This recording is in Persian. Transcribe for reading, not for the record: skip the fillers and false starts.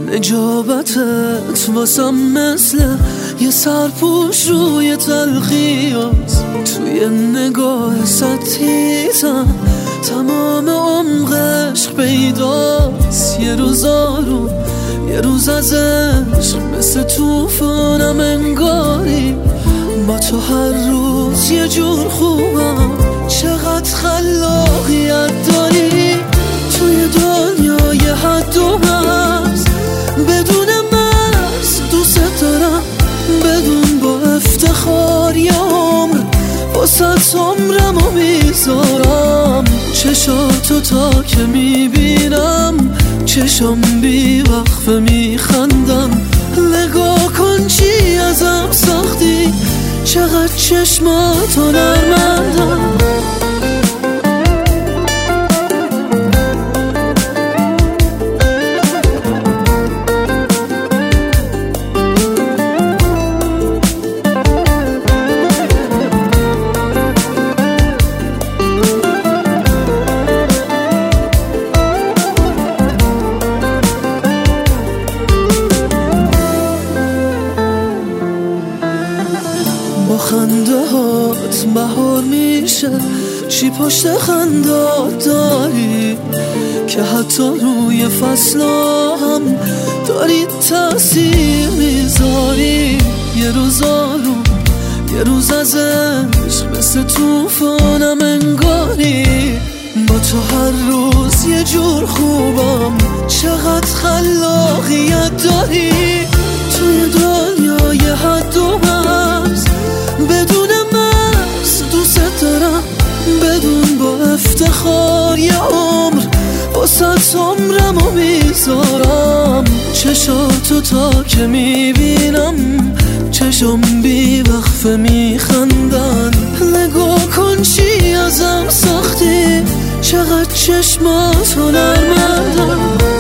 نجابتت واسم مثل یه سرپوش روی تلخیات، توی نگاه ستیتم تمام عمقش پیداست. یه روز آروم یه روز از عشق مثل توفانم انگاری، با تو هر روز یه جور خوبم. چقدر خلاقیت داری توی دنیای حد و مرز، بدون مرز دوست دارم، بدون با افتخار یه عمر واسه عمرم و میذارم. چشاتو تا که میبینم چشم بی وقفه میخندم. نگاه کن چی ازم ساختی، چقدر چشماتو نرمندم. با خنده هات بهار میشه، چی پشت خندات داری که حتی روی فصلا هم داری تأثیر میذاری. یه روز آروم یه روز از عشق مثل توفانم انگاری، با تو هر روز یه جور خوبم. چقدر خلاقیت داری توی دنیای حد و مرز، بدون مرز دوست دارم، بدون با افتخار یه عمر واسه عمرم و میذارم. چشاتو تا که میبینم چشم بی وقفه میخندن. نگاه کن چی ازم ساختی، چقدر چشماتو نرمندم.